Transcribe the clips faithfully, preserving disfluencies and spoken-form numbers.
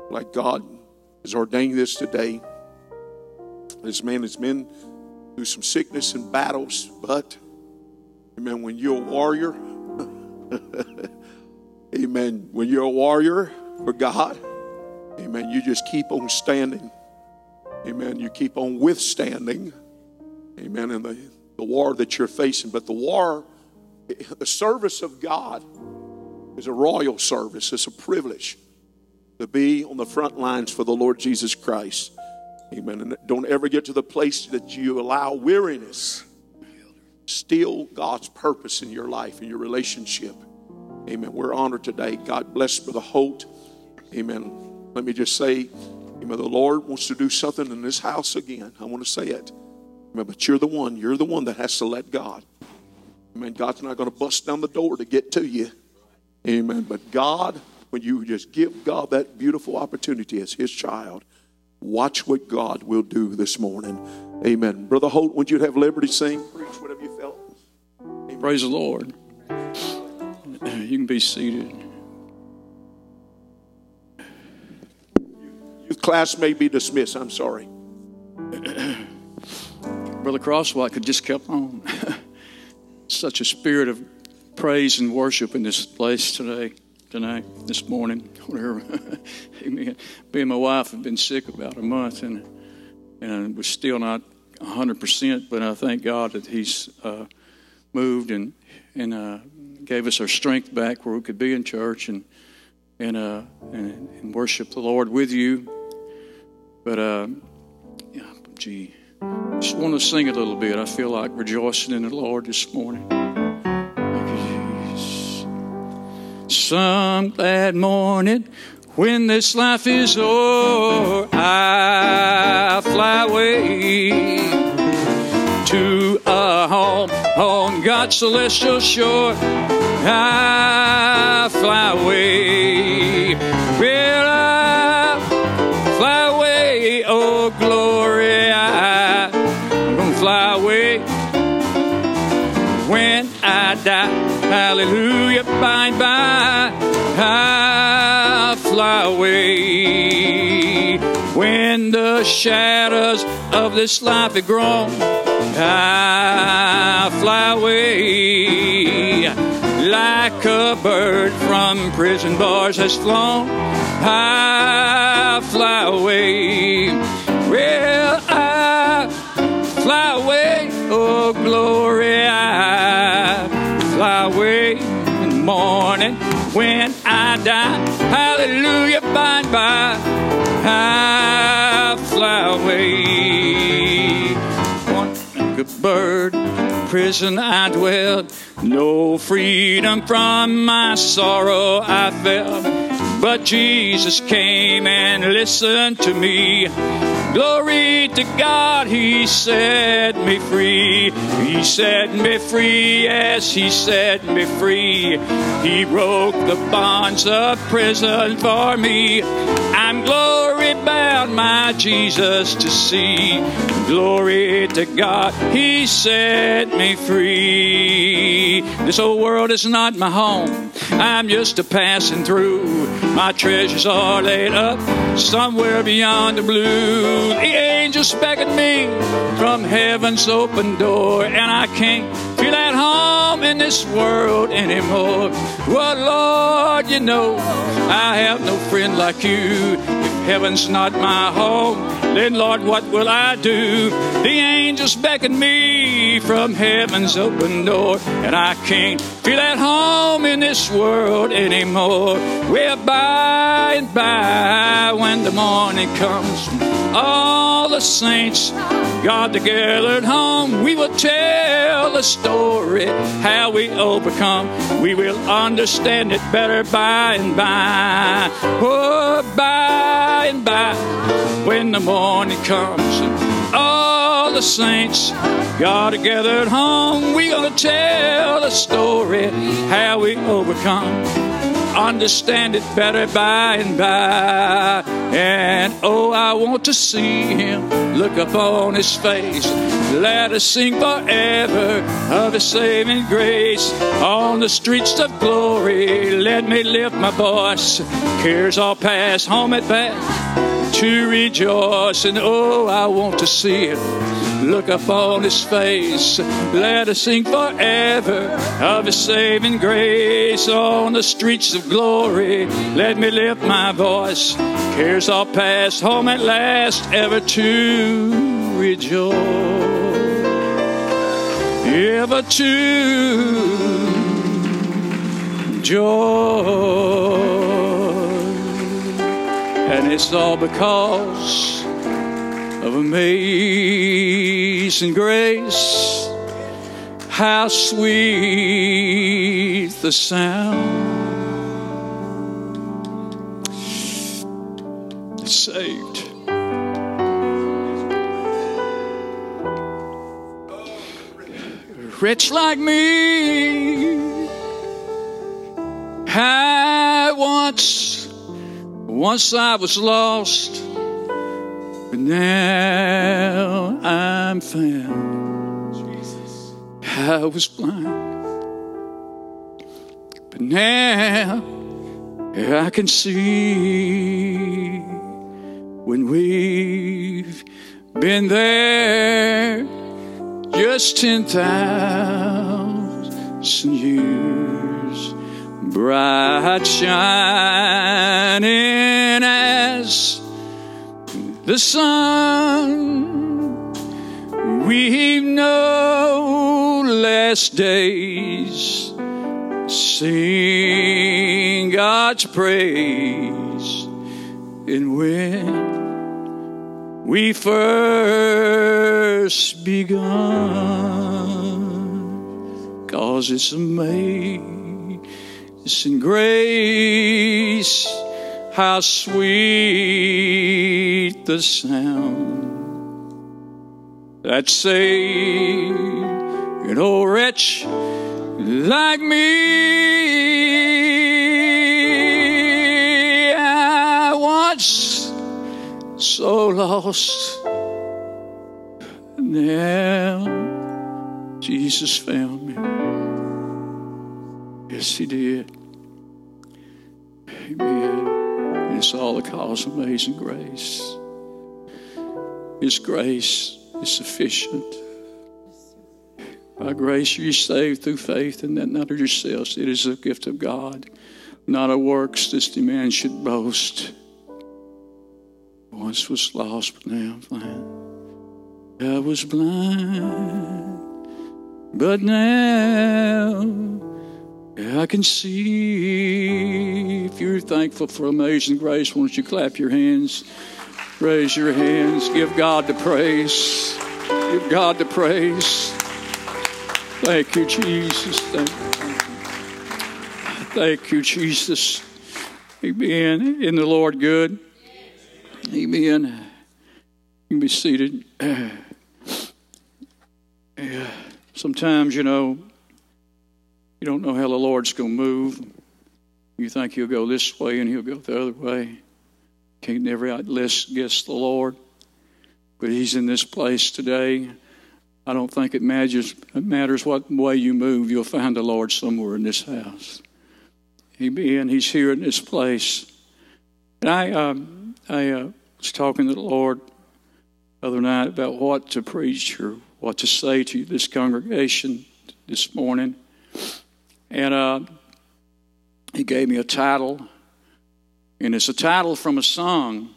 like God has ordained this today. This man has been through some sickness and battles, but, amen, when you're a warrior, amen, when you're a warrior for God, amen, you just keep on standing. Amen, you keep on withstanding, amen, in the, the war that you're facing. But the war, the service of God is a royal service. It's a privilege to be on the front lines for the Lord Jesus Christ. Amen. And don't ever get to the place that you allow weariness steal God's purpose in your life, in your relationship. Amen. We're honored today. God bless Brother Holt. Amen. Let me just say, amen, the Lord wants to do something in this house again. I want to say it. Amen. But you're the one. You're the one that has to let God. Amen. God's not going to bust down the door to get to you. Amen. But God, when you just give God that beautiful opportunity as his child, watch what God will do this morning. Amen. Brother Holt, would you have liberty to sing? Preach whatever you felt. Amen. Praise the Lord. You can be seated. Youth class may be dismissed. I'm sorry. Brother Crosswhite could just kept on. Such a spirit of praise and worship in this place today, tonight, this morning, whatever. Amen. Me and my wife have been sick about a month, and and we're still not one hundred percent, but I thank God that he's uh, moved and and uh, gave us our strength back where we could be in church and and uh, and, and worship the Lord with you. But uh, yeah, gee, just want to sing a little bit. I feel like rejoicing in the Lord this morning. Thank you, Jesus. Some glad morning when this life is o'er, I fly away to a home on God's celestial shore. I fly away. Well, I fly away, oh glory. I, I'm gonna fly away when I die. Hallelujah, by and by, I fly away. When the shadows of this life have grown, I fly away. Like a bird from prison bars has flown, I fly away. Well, I fly away, oh glory, I fly away in the morning when I die. Hallelujah, by and by, I fly away. One like a bird, prison I dwelled, no freedom from my sorrow I felt. But Jesus came and listened to me. Glory to God, he set me free. He set me free, yes, he set me free. He broke the bonds of prison for me. I'm glory bound, my Jesus to see. Glory to God, he set me free. This old world is not my home, I'm just a passing through. My treasures are laid up somewhere beyond the blue. The angels beckon me from heaven's open door, and I can't feel at home in this world anymore. Well, Lord, you know I have no friend like you. If heaven's not my home, then Lord, what will I do? The angels beckon me from heaven's open door, and I can't feel at home in this world anymore. Well, by and by, when the morning comes, all the saints God together at home, we will tell the story how we overcome. We will understand it better by and by. Oh, by and by, when the morning comes, and all the saints God together at home, we gonna tell the story how we overcome. Understand it better by and by. And oh, I want to see him, look upon his face. Let us sing forever of his saving grace. On the streets of glory, let me lift my voice. Cares all past, home at back to rejoice. And oh, I want to see him, look upon his face. Let us sing forever of his saving grace. On the streets of glory, let me lift my voice. Cares all past, home at last, ever to rejoice. Ever to joy. And it's all because of amazing grace. How sweet the sound that saved. Rich like me, I once, once I was lost, but now I'm found. Jesus. I was blind, but now I can see. When we've been there just ten thousand years, bright shining as the sun, we've no less days, sing God's praise. And when we first begun, 'cause it's amazing grace, how sweet the sound that saved an old wretch like me. I once so lost, now Jesus found me. Yes, he did. Amen. And it's all because of amazing grace. His grace is sufficient. By grace are you saved through faith, and that not of yourselves. It is a gift of God, not of works, lest any man should boast. Once was lost, but now I'm found. I was blind, but now I can see. If you're thankful for amazing grace, why don't you clap your hands, raise your hands, give God the praise. Give God the praise. Thank you, Jesus. Thank you, Thank you Jesus. Amen. Isn't the Lord good? Amen. You can be seated. Yeah. Sometimes, you know, you don't know how the Lord's going to move. You think he'll go this way and he'll go the other way. Can't never outguess the Lord. But he's in this place today. I don't think it matters, it matters what way you move. You'll find the Lord somewhere in this house. Amen. He's here in this place. And I, um, I uh, was talking to the Lord the other night about what to preach or what to say to this congregation this morning. And uh, he gave me a title. And it's a title from a song.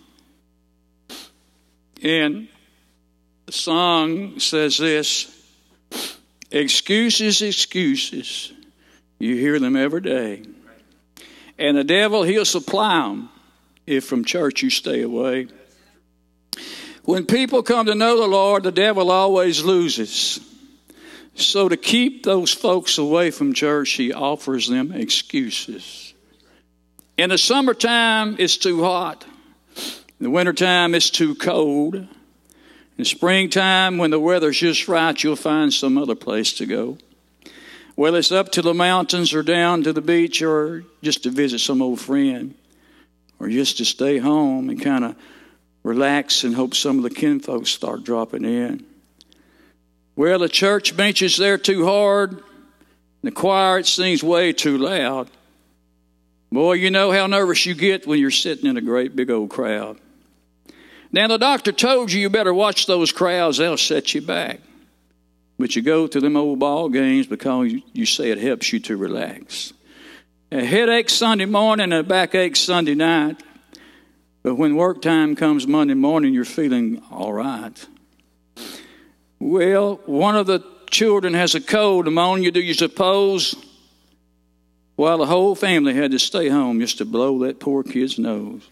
And the song says this: excuses, excuses. You hear them every day. And the devil, he'll supply them if from church you stay away. When people come to know the Lord, the devil always loses. So to keep those folks away from church, he offers them excuses. In the summertime, it's too hot. In the wintertime, it's too cold. In the springtime, when the weather's just right, you'll find some other place to go. Whether it's up to the mountains or down to the beach or just to visit some old friend or just to stay home and kind of relax and hope some of the kinfolks start dropping in. Well, the church benches there too hard. The choir, it seems way too loud. Boy, you know how nervous you get when you're sitting in a great big old crowd. Now, the doctor told you you better watch those crowds. They'll set you back. But you go to them old ball games because you, you say it helps you to relax. A headache Sunday morning and a backache Sunday night. But when work time comes Monday morning, you're feeling all right. Well, one of the children has a cold. Pneumonia, do you suppose? While the whole family had to stay home just to blow that poor kid's nose.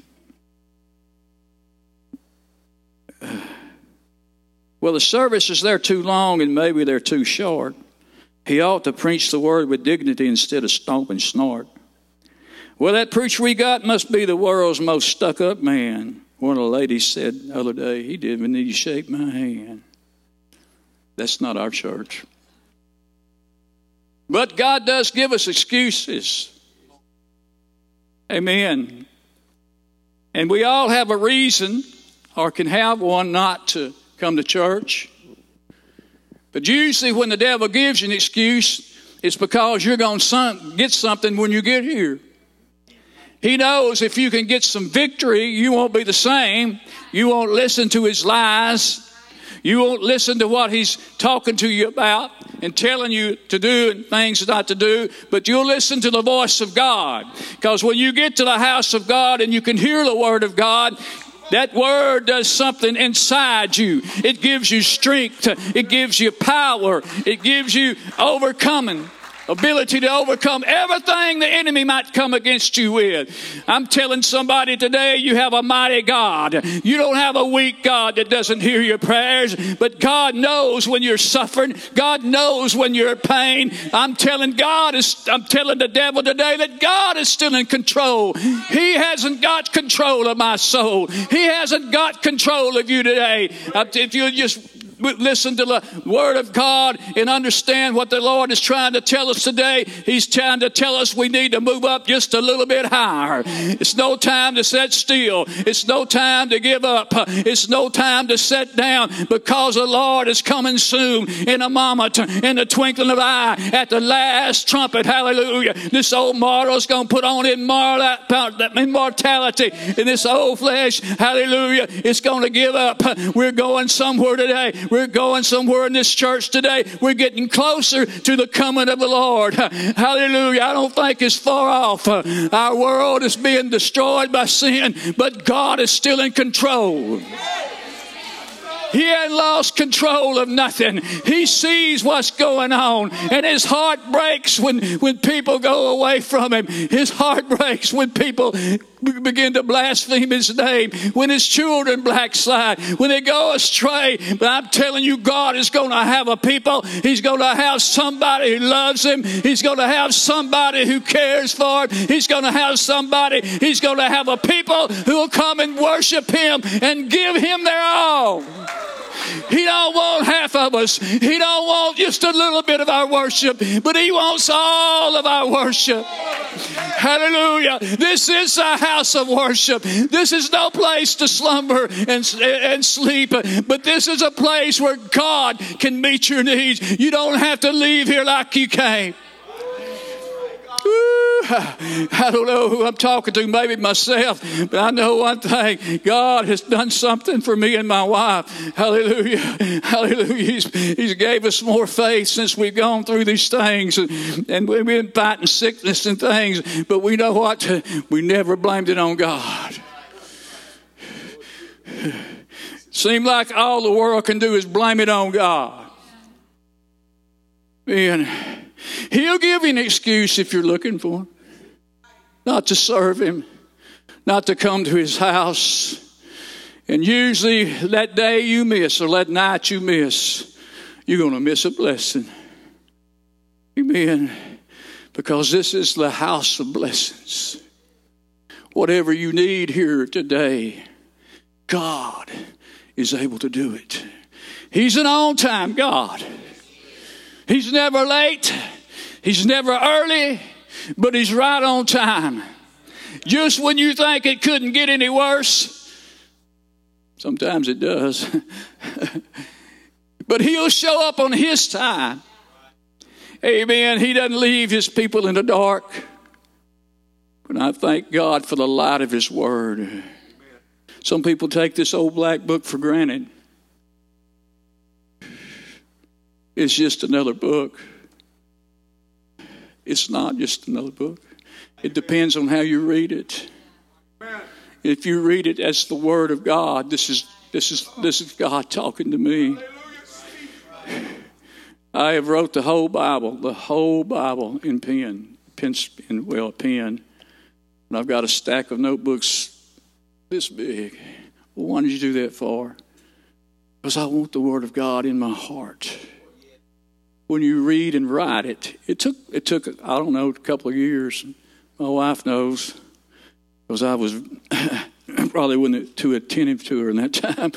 Well, the service is there too long and maybe they're too short. He ought to preach the word with dignity instead of stomp and snort. Well, that preacher we got must be the world's most stuck-up man. One of the ladies said the other day, he didn't even need to shake my hand. That's not our church. But God does give us excuses. Amen. And we all have a reason or can have one not to come to church. But usually when the devil gives you an excuse, it's because you're going to get something when you get here. He knows if you can get some victory, you won't be the same. You won't listen to his lies. You won't listen to what he's talking to you about and telling you to do and things not to do, but you'll listen to the voice of God. Because when you get to the house of God and you can hear the word of God, that word does something inside you. It gives you strength. It gives you power. It gives you overcoming. Ability to overcome everything the enemy might come against you with. I'm telling somebody today, you have a mighty God. You don't have a weak God that doesn't hear your prayers, but God knows when you're suffering. God knows when you're in pain. I'm telling God, is, I'm telling the devil today that God is still in control. He hasn't got control of my soul. He hasn't got control of you today. If you just listen to the word of God and understand what the Lord is trying to tell us today. He's trying to tell us we need to move up just a little bit higher. It's no time to sit still. It's no time to give up. It's no time to sit down, because the Lord is coming soon in a moment, in the twinkling of an eye, at the last trumpet. Hallelujah. This old mortal is going to put on immortality, and this old flesh, hallelujah, it's going to give up. We're going somewhere today. We're going somewhere in this church today. We're getting closer to the coming of the Lord. Hallelujah. I don't think it's far off. Our world is being destroyed by sin, but God is still in control. He ain't lost control of nothing. He sees what's going on. And his heart breaks when, when people go away from him. His heart breaks when people begin to blaspheme his name. When his children backslide. When they go astray. But I'm telling you, God is going to have a people. He's going to have somebody who loves him. He's going to have somebody who cares for him. He's going to have somebody. He's going to have a people who will come and worship him and give him their all. He don't want half of us. He don't want just a little bit of our worship, but he wants all of our worship. Hallelujah. This is a house of worship. This is no place to slumber and, and sleep, but this is a place where God can meet your needs. You don't have to leave here like you came. I don't know who I'm talking to, maybe myself, but I know one thing. God has done something for me and my wife. Hallelujah. Hallelujah. He's, he's gave us more faith since we've gone through these things. And, and we've been fighting sickness and things. But we know what? We never blamed it on God. Seemed like all the world can do is blame it on God. And he'll give you an excuse if you're looking for him. Not to serve him. Not to come to his house. And usually that day you miss, or that night you miss, you're going to miss a blessing. Amen. Because this is the house of blessings. Whatever you need here today, God is able to do it. He's an on-time God. He's never late. He's never early, but he's right on time. Just when you think it couldn't get any worse, Sometimes it does. But he'll show up on his time. Amen. He doesn't leave his people in the dark. But I thank God for the light of his word. Some people take this old black book for granted. It's just another book. It's not just another book. It depends on how you read it. If you read it as the Word of God, this is this is this is God talking to me. I have wrote the whole Bible, the whole Bible in pen, pen, in well pen, and I've got a stack of notebooks this big. Well, why did you do that for? Because I want the Word of God in my heart. When you read and write it, it took it took I don't know a couple of years. My wife knows, because I was probably wasn't too attentive to her in that time.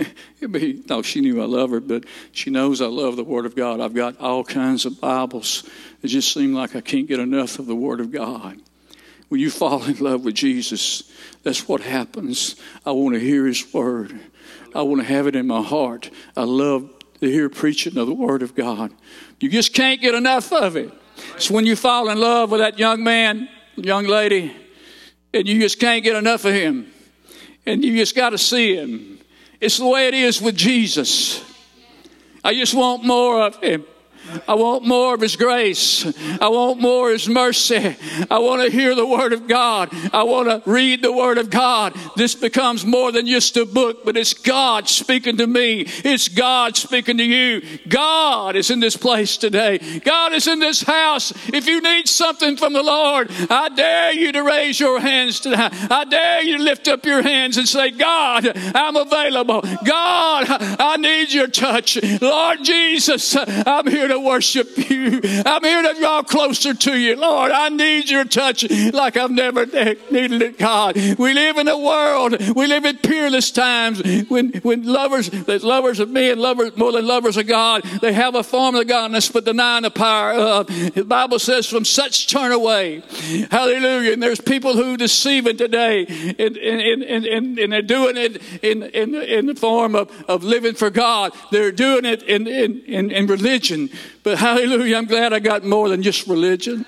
be, no, she knew I love her, but she knows I love the Word of God. I've got all kinds of Bibles. It just seemed like I can't get enough of the Word of God. When you fall in love with Jesus, that's what happens. I want to hear His Word. I want to have it in my heart. I love to hear preaching of the Word of God. You just can't get enough of it. It's when you fall in love with that young man, young lady, and you just can't get enough of him. And you just got to see him. It's the way it is with Jesus. I just want more of him. I want more of His grace. I want more of His mercy. I want to hear the Word of God. I want to read the Word of God. This becomes more than just a book, but it's God speaking to me. It's God speaking to you. God is in this place today. God is in this house. If you need something from the Lord, I dare you to raise your hands today. I dare you to lift up your hands and say, God, I'm available. God, I need your touch. Lord Jesus, I'm here to worship you. I'm here to draw closer to you. Lord, I need your touch like I've never needed it, God. We live in a world, we live in peerless times when, when lovers, that lovers of me and lovers more than lovers of God, they have a form of godliness but denying the power of. The Bible says from such turn away. Hallelujah. And there's people who deceive it today and, and, and, and, and they're doing it in, in, in the form of, of living for God. They're doing it in, in, in, in religion. But hallelujah, I'm glad I got more than just religion.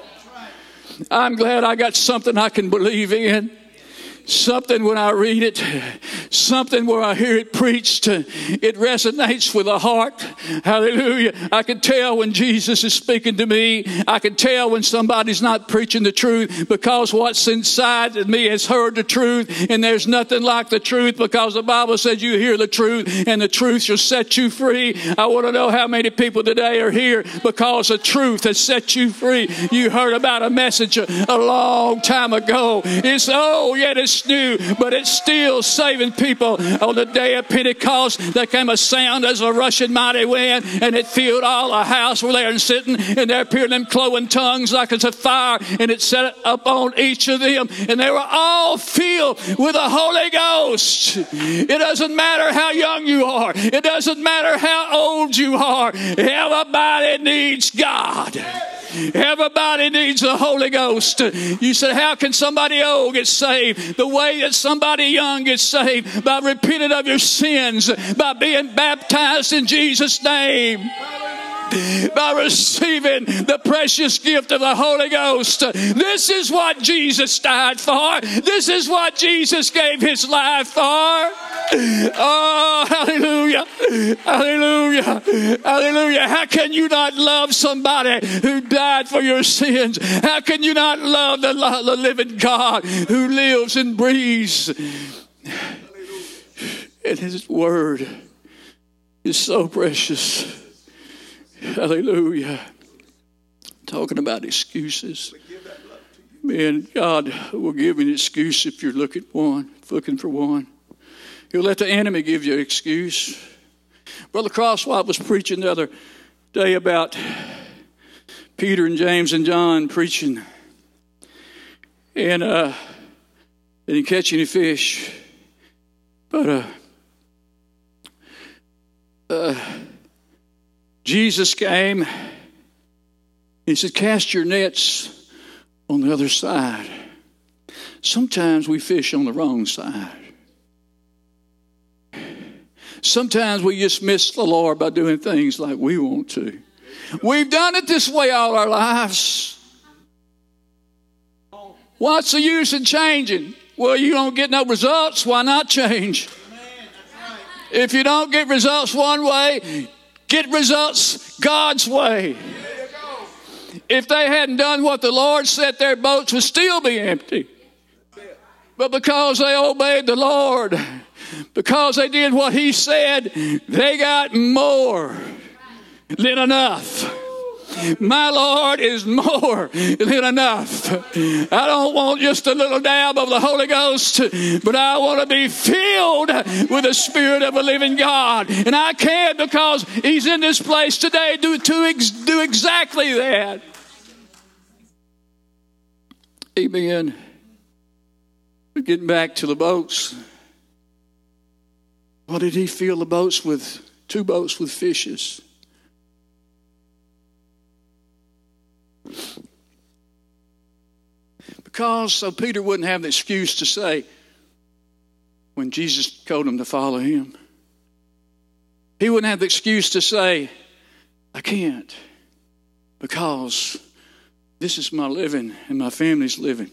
I'm glad I got something I can believe in. Something when I read it, something where I hear it preached, it resonates with the heart. Hallelujah. I can tell when Jesus is speaking to me. I can tell when somebody's not preaching the truth because what's inside of me has heard the truth, and there's nothing like the truth because the Bible says you hear the truth and the truth shall set you free. I want to know how many people today are here because the truth has set you free. You heard about a message a long time ago. It's oh, yet it's new, but it's still saving people. On the day of Pentecost, there came a sound as a rushing mighty wind, and it filled all the house where they were sitting, and there appeared them cloven tongues like as a fire, and it set up on each of them, and they were all filled with the Holy Ghost. It doesn't matter how young you are. It doesn't matter how old you are. Everybody needs God. Everybody needs the Holy Ghost. You said, how can somebody old get saved? The way that somebody young gets saved, by repenting of your sins, by being baptized in Jesus' name, by receiving the precious gift of the Holy Ghost. This is what Jesus died for. This is what Jesus gave His life for. Oh, hallelujah. Hallelujah. Hallelujah. How can you not love somebody who died for your sins? How can you not love the, the living God who lives and breathes? And His Word is so precious. Hallelujah. Talking about excuses. Man, God will give you an excuse if you're looking one, looking for one. He'll let the enemy give you an excuse. Brother Crosswhite was preaching the other day about Peter and James and John preaching. And uh, they didn't catch any fish. But uh, uh, Jesus came. He said, cast your nets on the other side. Sometimes we fish on the wrong side. Sometimes we just miss the Lord by doing things like we want to. We've done it this way all our lives. What's the use in changing? Well, you don't get no results. Why not change? If you don't get results one way, get results God's way. If they hadn't done what the Lord said, their boats would still be empty. But because they obeyed the Lord, because they did what He said, they got more than enough. My Lord is more than enough. I don't want just a little dab of the Holy Ghost, but I want to be filled with the Spirit of a living God. And I can, because He's in this place today to, to ex, do exactly that. Amen. We're getting back to the boats. What did He fill the boats with? Two boats with fishes. Because so Peter wouldn't have the excuse to say, when Jesus told him to follow Him, he wouldn't have the excuse to say, I can't, because this is my living and my family's living.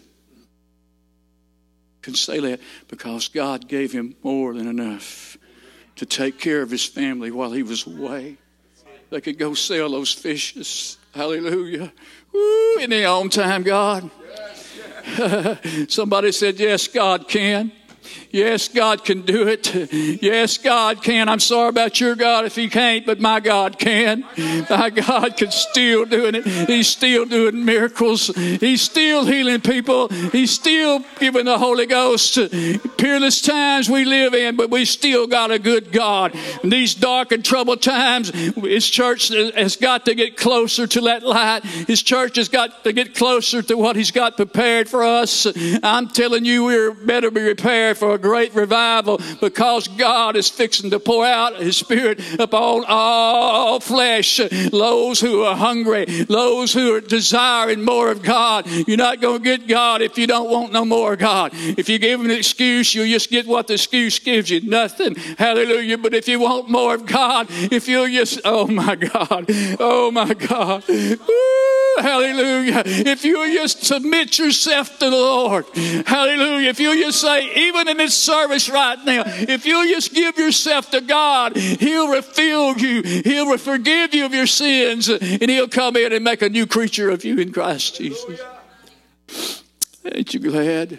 Can say that because God gave him more than enough to take care of his family while he was away. They could go sell those fishes. Hallelujah. Woo, isn't He on time, God? Somebody said, yes, God can. Yes, God can do it. Yes, God can. I'm sorry about your God if He can't, but my God can. My God can still do it. He's still doing miracles. He's still healing people. He's still giving the Holy Ghost. Peerless times we live in, but we still got a good God. In these dark and troubled times, His church has got to get closer to that light. His church has got to get closer to what He's got prepared for us. I'm telling you, we're better be prepared for a great revival, because God is fixing to pour out His Spirit upon all flesh. Those who are hungry, those who are desiring more of God. You're not going to get God if you don't want no more of God. If you give Him an excuse, you'll just get what the excuse gives you, nothing. Hallelujah. But if you want more of God, if you'll just, oh my God, oh my God, woo, hallelujah. If you'll just submit yourself to the Lord, hallelujah. If you'll just say, even in this service right now, if you'll just give yourself to God, He'll refill you. He'll forgive you of your sins, and He'll come in and make a new creature of you in Christ Jesus. Ain't you glad?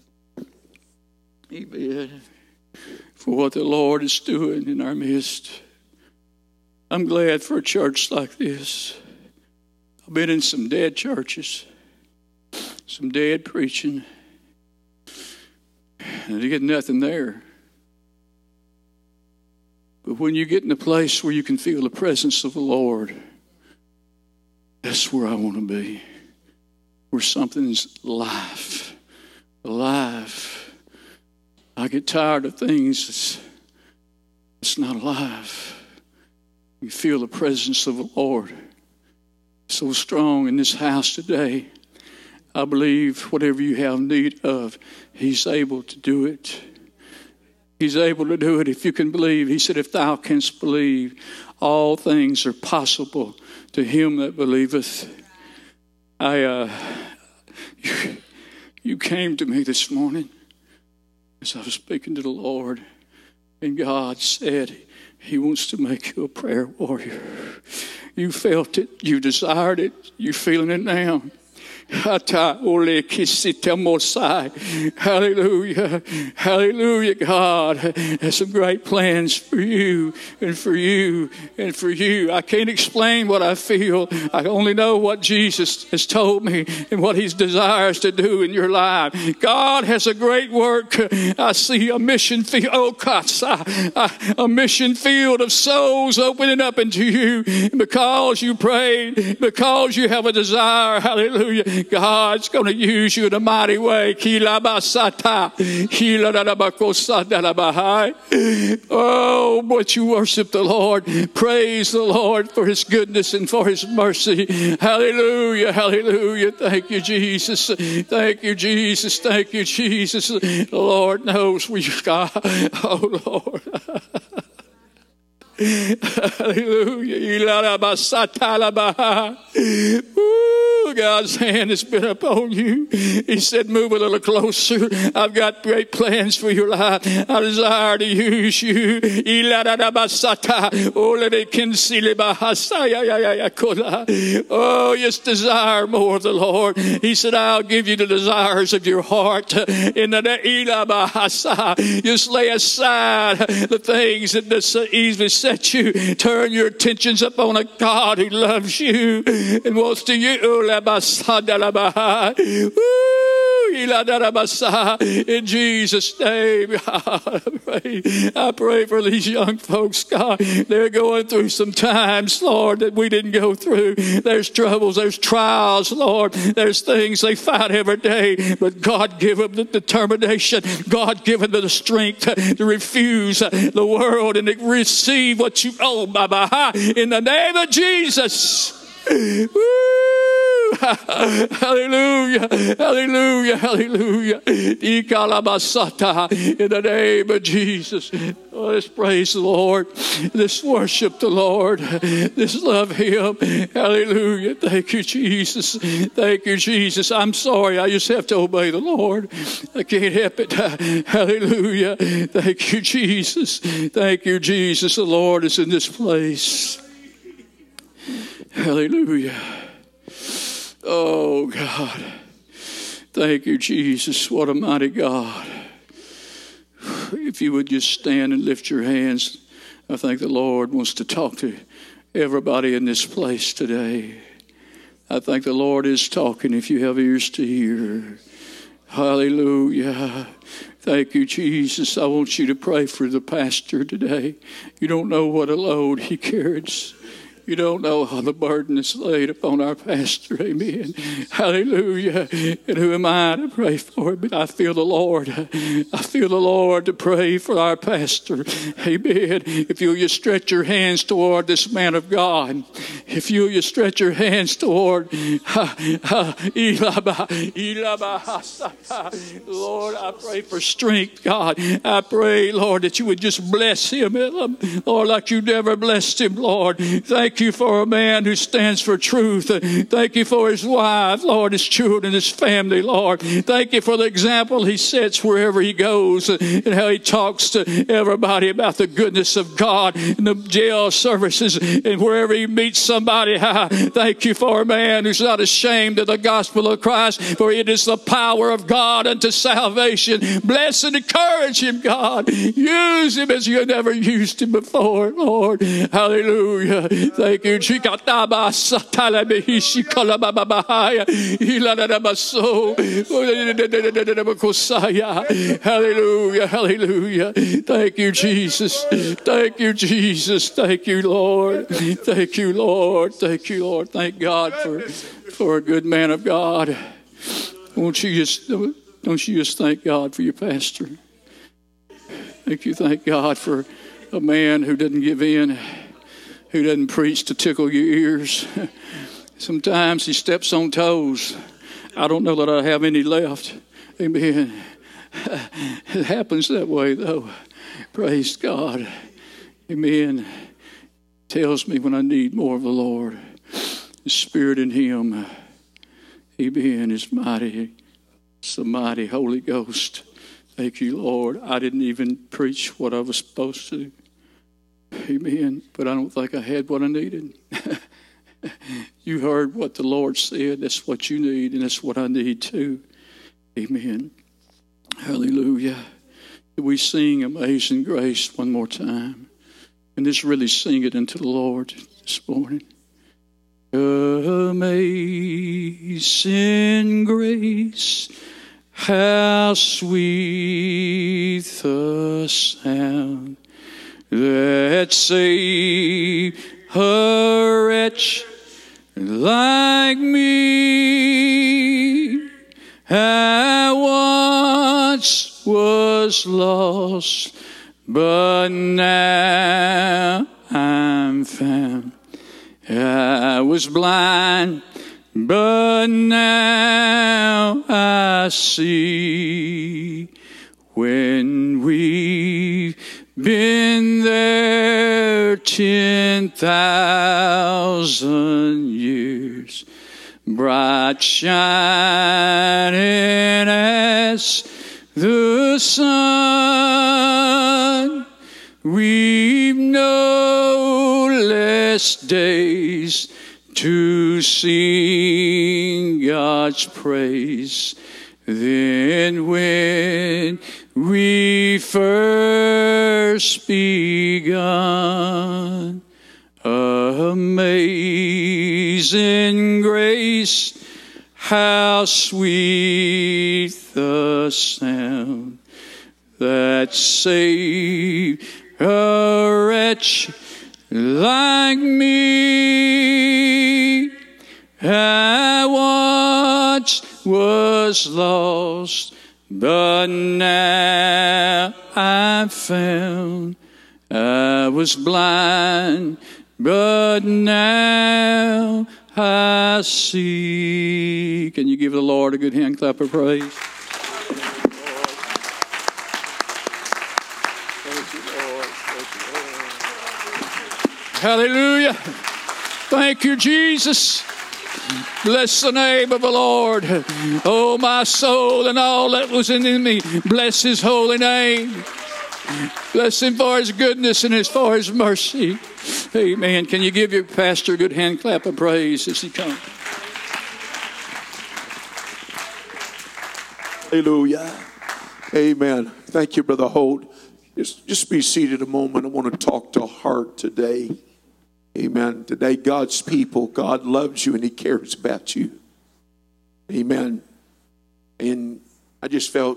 Amen. For what the Lord is doing in our midst. I'm glad for a church like this. I've been in some dead churches, some dead preaching, and you get nothing there. But when you get in a place where you can feel the presence of the Lord, that's where I want to be. Where something's life, alive. I get tired of things that's, that's not alive. You feel the presence of the Lord so strong in this house today. I believe whatever you have need of, He's able to do it. He's able to do it if you can believe. He said, if thou canst believe, all things are possible to him that believeth. I, uh, you, you came to me this morning as I was speaking to the Lord, and God said He wants to make you a prayer warrior. You felt it. You desired it. You're feeling it now. Hallelujah. Hallelujah. God has some great plans for you and for you and for you. I can't explain what I feel. I only know what Jesus has told me and what He desires to do in your life. God has a great work. I see a mission field. Oh, God, a mission field of souls opening up into you because you prayed, because you have a desire. Hallelujah. God's going to use you in a mighty way. Oh, but you worship the Lord. Praise the Lord for His goodness and for His mercy. Hallelujah, hallelujah. Thank you, Jesus. Thank you, Jesus. Thank you, Jesus. The Lord knows we got. Oh, Lord. Hallelujah. Ooh, God's hand has been upon you. He said, move a little closer. I've got great plans for your life. I desire to use you. Oh, just desire more of the Lord. He said, I'll give you the desires of your heart. In the just lay aside the things that easily set you. Turn your attentions upon a God who loves you and wants to you. In Jesus' name, God, I pray. I pray for these young folks, God. They're going through some times, Lord, that we didn't go through. There's troubles, there's trials, Lord. There's things they fight every day. But God give them the determination. God give them the strength to refuse the world and to receive what you owe, Baba. In the name of Jesus. Woo! Hallelujah, hallelujah, hallelujah. In the name of Jesus. Oh, let's praise the Lord. Let's worship the Lord. Let's love Him. Hallelujah. Thank you, Jesus. Thank you, Jesus. I'm sorry. I just have to obey the Lord. I can't help it. Hallelujah. Thank you, Jesus. Thank you, Jesus. The Lord is in this place. Hallelujah. Oh, God. Thank you, Jesus. What a mighty God. If you would just stand and lift your hands, I think the Lord wants to talk to everybody in this place today. I think the Lord is talking if you have ears to hear. Hallelujah. Thank you, Jesus. I want you to pray for the pastor today. You don't know what a load he carries. You don't know how the burden is laid upon our pastor. Amen. Hallelujah. And who am I to pray for him? But I feel the Lord. I feel the Lord to pray for our pastor. Amen. If you'll just stretch your hands toward this man of God. If you'll just stretch your hands toward Lord, I pray for strength, God. I pray, Lord, that you would just bless him, Lord, like you never blessed him, Lord. Thank you for a man who stands for truth. Thank you for his wife, Lord, his children, his family, Lord. Thank you for the example he sets wherever he goes and how he talks to everybody about the goodness of God in the jail services and wherever he meets somebody. Thank you for a man who's not ashamed of the gospel of Christ, for it is the power of God unto salvation. Bless and encourage him, God. Use him as you never used him before, Lord. Hallelujah. Thank you, Jesus. Hallelujah. Hallelujah. Thank you, Jesus. Thank you, Jesus. Thank you, Lord. Thank you, Lord. Thank you, Lord. Thank God for, for a good man of God. Won't you just, don't you just thank God for your pastor? Thank you, thank God for a man who didn't give in, who doesn't preach to tickle your ears. Sometimes he steps on toes. I don't know that I have any left. Amen. It happens that way, though. Praise God. Amen. Tells me when I need more of the Lord. The Spirit in him, amen, is mighty. It's the mighty Holy Ghost. Thank you, Lord. I didn't even preach what I was supposed to. Amen. But I don't think I had what I needed. You heard what the Lord said. That's what you need, and that's what I need too. Amen. Hallelujah. We sing Amazing Grace one more time. And just really sing it into the Lord this morning. Amazing grace, how sweet the sound that saved a wretch like me. I once was lost, but now I'm found. I was blind, but now I see. When we've been there ten thousand years, bright shining as the sun. We've no less days to sing God's praise than when we first begun. Amazing grace, how sweet the sound that saved a wretch like me. I once was lost, but now I'm found. I was blind, but now I see. Can you give the Lord a good hand clap of praise? Hallelujah. Thank you, Jesus. Bless the name of the Lord. Oh, my soul and all that was in me, bless his holy name. Bless him for his goodness and for his mercy. Amen. Can you give your pastor a good hand clap of praise as he comes? Hallelujah. Amen. Thank you, Brother Holt. Just, just be seated a moment. I want to talk to a heart today. Amen. Today, God's people, God loves you and he cares about you. Amen. And I just felt,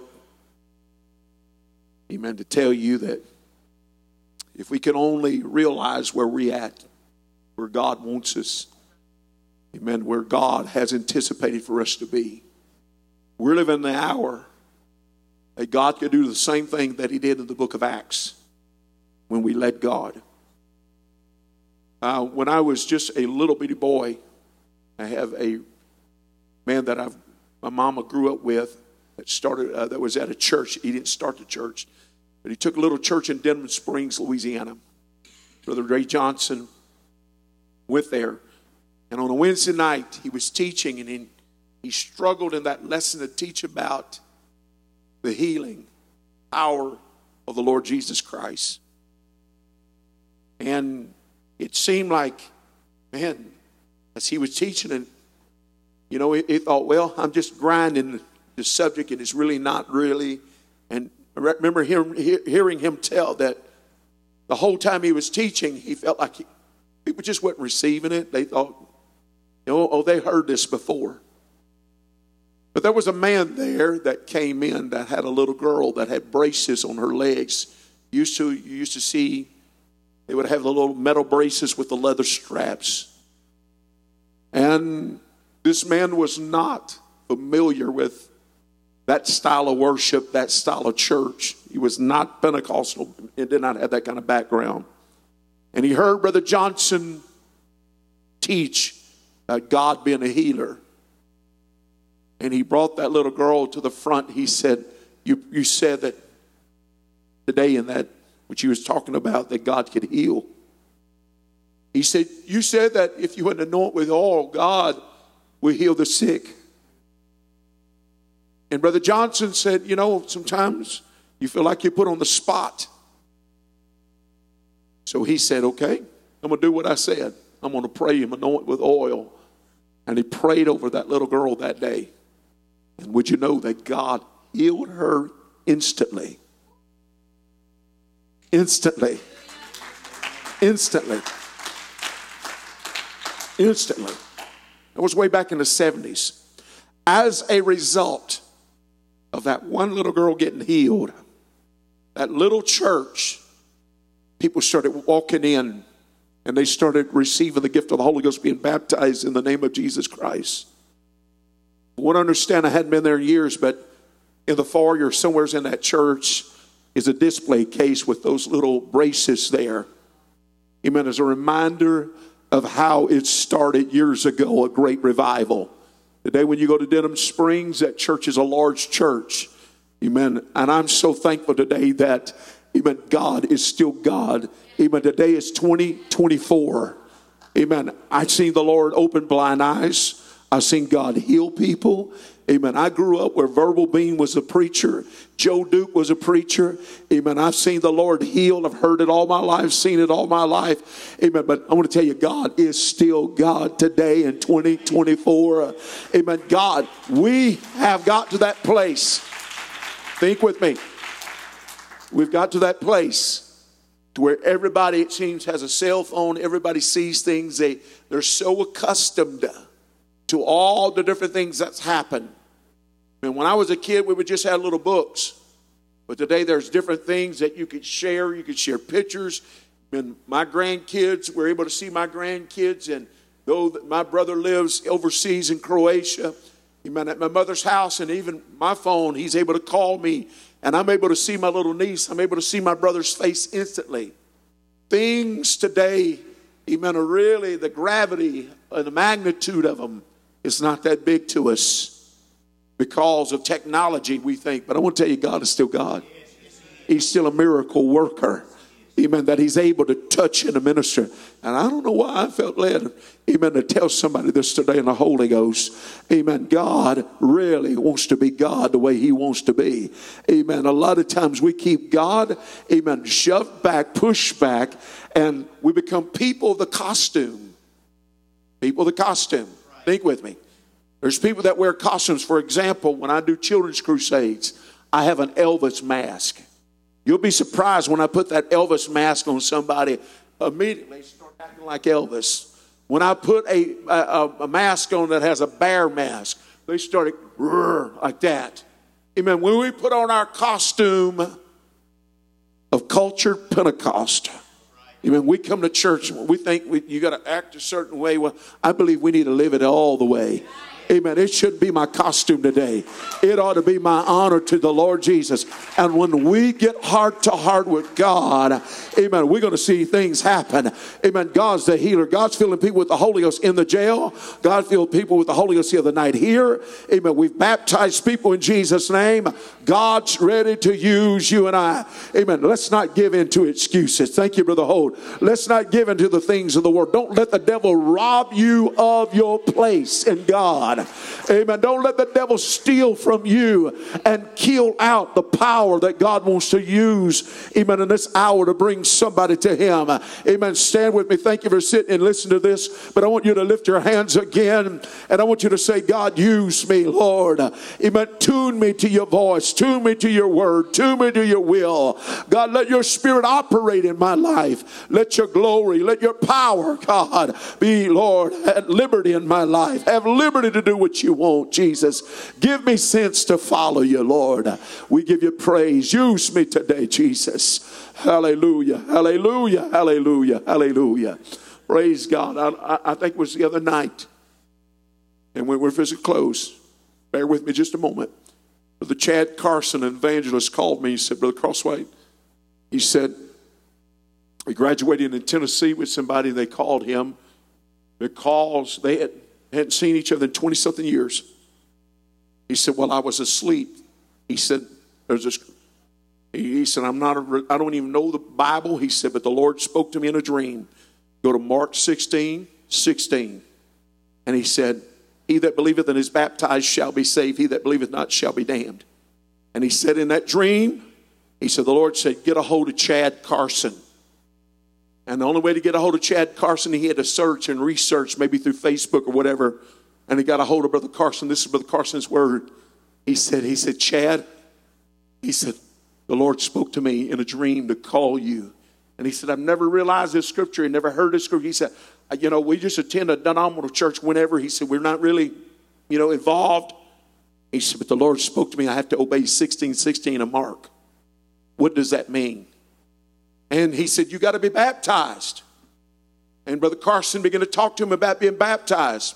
amen, to tell you that if we can only realize where we're at, where God wants us, amen, where God has anticipated for us to be. We're living in the hour that God could do the same thing that he did in the book of Acts when we let God. Uh, when I was just a little bitty boy, I have a man that I've, my mama grew up with that started uh, that was at a church. He didn't start the church, but he took a little church in Denham Springs, Louisiana. Brother Ray Johnson went there, and on a Wednesday night he was teaching, and he, he struggled in that lesson to teach about the healing power of the Lord Jesus Christ. And it seemed like, man, as he was teaching it, you know, he, he thought, well, I'm just grinding the subject and it's really not really. And I remember hearing, hearing him tell that the whole time he was teaching, he felt like he, people just weren't receiving it. They thought, you know, oh, they heard this before. But there was a man there that came in that had a little girl that had braces on her legs. Used to, you used to see, they would have the little metal braces with the leather straps. And this man was not familiar with that style of worship, that style of church. He was not Pentecostal and did not have that kind of background. And he heard Brother Johnson teach about God being a healer. And he brought that little girl to the front. He said, you, you said that today in that, which he was talking about, that God could heal. He said, you said that if you would anoint with oil, God will heal the sick. And Brother Johnson said, you know, sometimes you feel like you're put on the spot. So he said, okay, I'm going to do what I said. I'm going to pray him, anoint with oil. And he prayed over that little girl that day. And would you know that God healed her instantly? Instantly. Instantly. Instantly. It was way back in the seventies. As a result of that one little girl getting healed, that little church, people started walking in and they started receiving the gift of the Holy Ghost, being baptized in the name of Jesus Christ. I want to understand, I hadn't been there in years, but in the foyer, somewhere in that church, is a display case with those little braces there. Amen. As a reminder of how it started years ago, a great revival. Today when you go to Denham Springs, that church is a large church. Amen. And I'm so thankful today that, Amen. God is still God. Amen. Today is twenty twenty-four. Amen. I've seen the Lord open blind eyes. I've seen God heal people. Amen. I grew up where Verbal Bean was a preacher. Joe Duke was a preacher. Amen. I've seen the Lord heal. I've heard it all my life, seen it all my life. Amen. But I want to tell you, God is still God today in twenty twenty-four. Amen. God, we have got to that place. Think with me. We've got to that place to where everybody, it seems, has a cell phone. Everybody sees things. They, they're so accustomed to all the different things that's happened. And when I was a kid, we would just have little books. But today there's different things that you could share. You could share pictures. And my grandkids, we're able to see my grandkids. And though my brother lives overseas in Croatia, amen, at my mother's house, and even my phone, he's able to call me. And I'm able to see my little niece. I'm able to see my brother's face instantly. Things today, amen, are really the gravity and the magnitude of them is not that big to us because of technology, we think. But I want to tell you, God is still God. He's still a miracle worker. Amen. That he's able to touch and to minister. And I don't know why I felt led, amen, to tell somebody this today in the Holy Ghost. Amen. God really wants to be God the way he wants to be. Amen. A lot of times we keep God, amen, shoved back, pushed back, and we become people of the costume. People of the costume. Think with me. There's people that wear costumes. For example, when I do children's crusades, I have an Elvis mask. You'll be surprised when I put that Elvis mask on somebody, immediately start acting like Elvis. When I put a, a, a mask on that has a bear mask, they started like that. Amen. When we put on our costume of cultured Pentecost, amen, we come to church and we think we, you got to act a certain way. Well, I believe we need to live it all the way. Amen. It shouldn't be my costume today. It ought to be my honor to the Lord Jesus. And when we get heart to heart with God, amen, we're going to see things happen. Amen. God's the healer. God's filling people with the Holy Ghost in the jail. God filled people with the Holy Ghost the other night here. Amen. We've baptized people in Jesus' name. God's ready to use you and I. Amen. Let's not give in to excuses. Thank you, Brother Holt. Let's not give in to the things of the world. Don't let the devil rob you of your place in God. Amen. Don't let the devil steal from you and kill out the power that God wants to use, amen, in this hour to bring somebody to him. Amen. Stand with me. Thank you for sitting and listening to this. But I want you to lift your hands again. And I want you to say, God, use me, Lord. Amen. Tune me to your voice. Tune me to your word. Tune me to your will. God, let your spirit operate in my life. Let your glory, let your power, God, be, Lord, at liberty in my life. Have liberty to do what you want, Jesus. Give me sense to follow you, Lord. We give you praise. Use me today, Jesus. Hallelujah, hallelujah, hallelujah, hallelujah. Praise God. I, I think it was the other night, and when we're physically close, bear with me just a moment. Brother Chad Carson, an evangelist, called me. He said, Brother Crossway, he said, he graduated in Tennessee with somebody. They called him because they had hadn't seen each other in twenty-something years. He said, well, I was asleep. He said, there's this, he said, I'm not, a, I don't even know the Bible. He said, but the Lord spoke to me in a dream. Go to Mark sixteen, sixteen. And he said, he that believeth and is baptized shall be saved. He that believeth not shall be damned. And he said in that dream, he said, the Lord said, get a hold of Chad Carson. And the only way to get a hold of Chad Carson, he had to search and research, maybe through Facebook or whatever. And he got a hold of Brother Carson. This is Brother Carson's word. He said, he said, Chad, he said, the Lord spoke to me in a dream to call you. And he said, I've never realized this scripture. He never heard this scripture. He said, you know, we just attend a denominational church whenever. He said, we're not really, you know, involved. He said, but the Lord spoke to me. I have to obey sixteen sixteen of Mark. What does that mean? And he said, you got to be baptized. And Brother Carson began to talk to him about being baptized.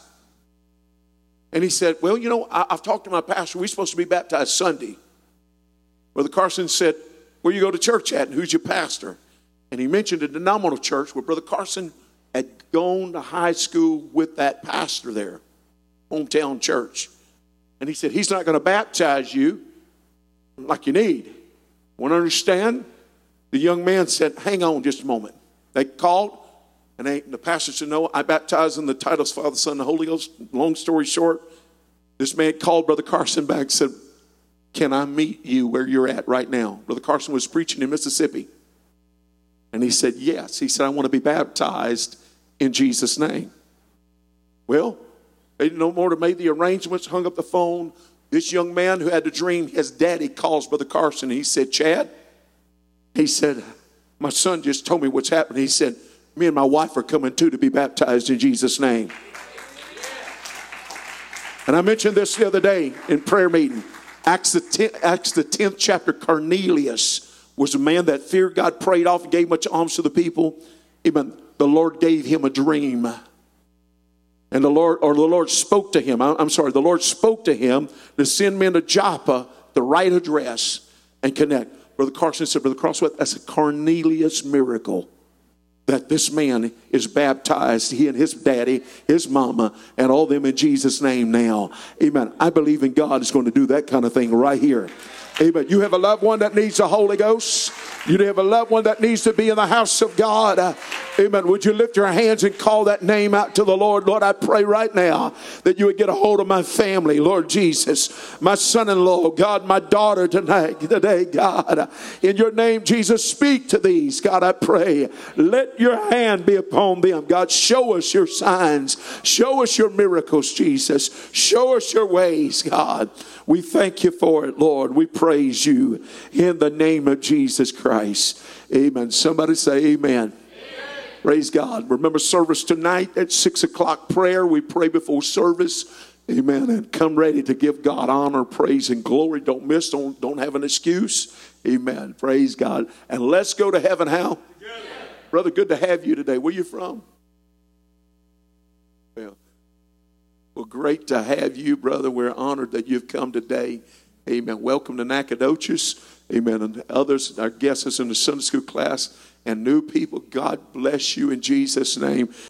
And he said, well, you know, I, I've talked to my pastor. We're supposed to be baptized Sunday. Brother Carson said, where you go to church at and who's your pastor? And he mentioned a denominational church where Brother Carson had gone to high school with that pastor there, hometown church. And he said, he's not going to baptize you like you need. Want to understand? The young man said, hang on just a moment. They called, and they, the pastor said, no, I baptize in the titles Father, Son, and the Holy Ghost. Long story short, this man called Brother Carson back and said, can I meet you where you're at right now? Brother Carson was preaching in Mississippi. And he said, yes. He said, I want to be baptized in Jesus' name. Well, they no more than made the arrangements, hung up the phone. This young man who had the dream, his daddy calls Brother Carson. He said, Chad, he said, my son just told me what's happening. He said, me and my wife are coming too to be baptized in Jesus' name. And I mentioned this the other day in prayer meeting. Acts the tenth, Acts the tenth chapter, Cornelius was a man that feared God, prayed off, and gave much alms to the people. Even the Lord gave him a dream. And the Lord, or the Lord spoke to him. I'm sorry, the Lord spoke to him to send men to Joppa, the right address, and connect. Brother Carson said, Brother Crosswell, that's a Cornelius miracle. That this man is baptized, he and his daddy, his mama, and all them in Jesus' name now. Amen. I believe in God is going to do that kind of thing right here. Amen. You have a loved one that needs the Holy Ghost. You have a loved one that needs to be in the house of God. Uh, amen. Would you lift your hands and call that name out to the Lord? Lord, I pray right now that you would get a hold of my family, Lord Jesus, my son-in-law, God, my daughter tonight, today, God. Uh, in your name, Jesus, speak to these. God, I pray. Let your hand be upon them. God, show us your signs. Show us your miracles, Jesus. Show us your ways, God. We thank you for it, Lord. We praise you in the name of Jesus Christ. Amen. Somebody say amen. Amen. Praise God. Remember service tonight at six o'clock prayer. We pray before service. Amen. And come ready to give God honor, praise, and glory. Don't miss. Don't, don't have an excuse. Amen. Praise God. And let's go to heaven. How? Together. Brother, good to have you today. Where you from? Well, well, great to have you, brother. We're honored that you've come today. Amen. Welcome to Nacogdoches. Amen. And others, our guests in the Sunday school class and new people, God bless you in Jesus' name.